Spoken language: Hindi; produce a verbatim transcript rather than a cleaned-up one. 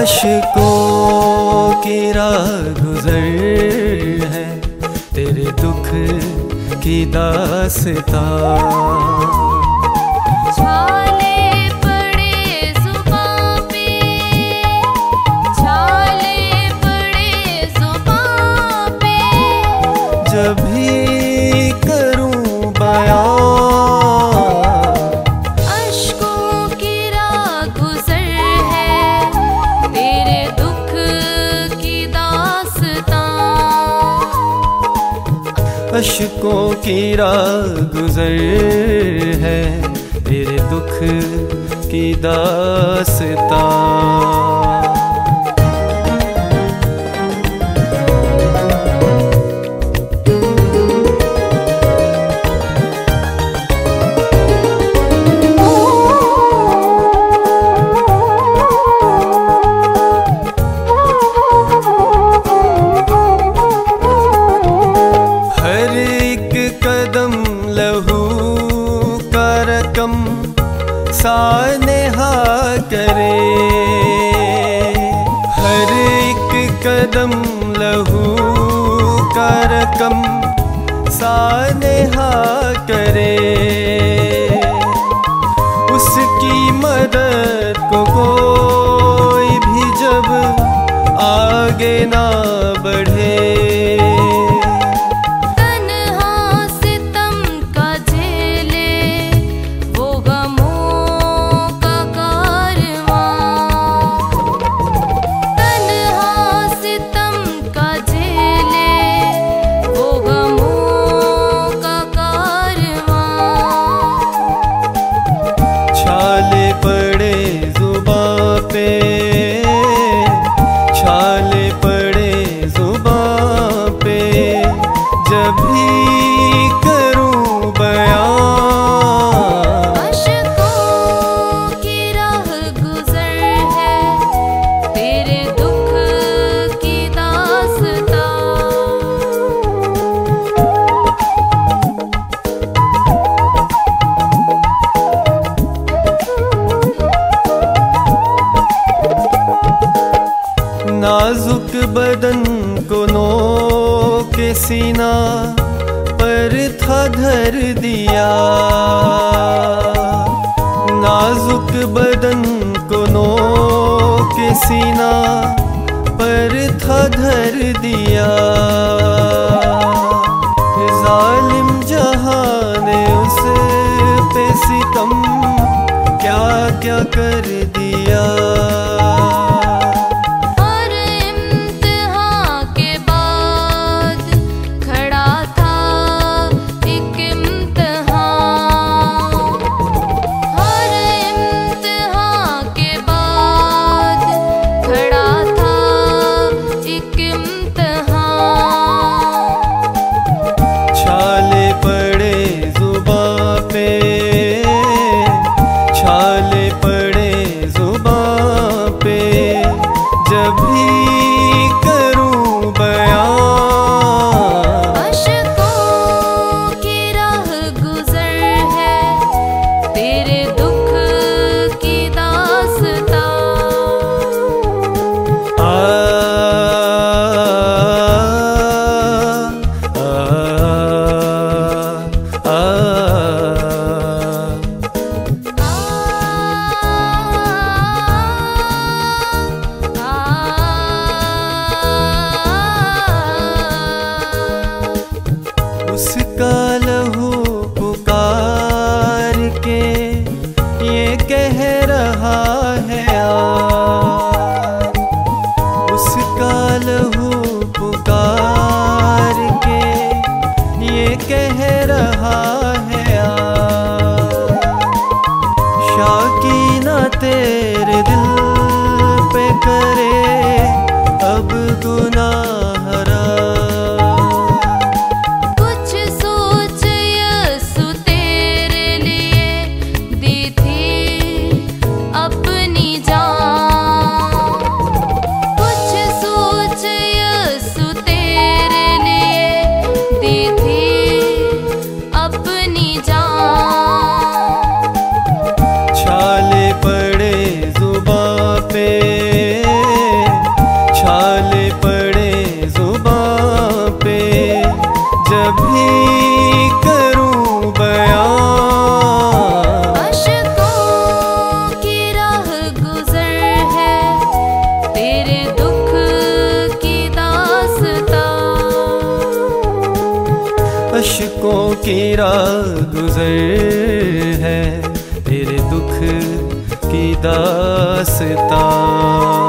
अश्कों की राह गुजर है तेरे दुख की दास्तां। छाले पड़े ज़ुबां पे, छाले पड़े ज़ुबां पे, जब भी करूं बयां अश्कों की राह गुजर है तेरे दुख की दास्तां। अश्कों की राह गुजर है तेरे दुख की दास्तां। सानेहा करे हर एक कदम लहू का रकम सानेहा करे। उसकी मदद को कोई भी जब आगे ना बढ़े, छाले पड़े ज़ुबां पे, जब भी करूं बयां अश्कों की राह गुजर है तेरे दुख की दास्तां। नाजुक बदन को नोके सीना पर था धर दिया। नाजुक बदन को नोके सीना पर था धर दिया। जालिम जहां ने उस पे सितम क्या क्या कर दिया। छाले पड़े ज़ुबां की राह गुजर है, तेरे दुख की दास्तां।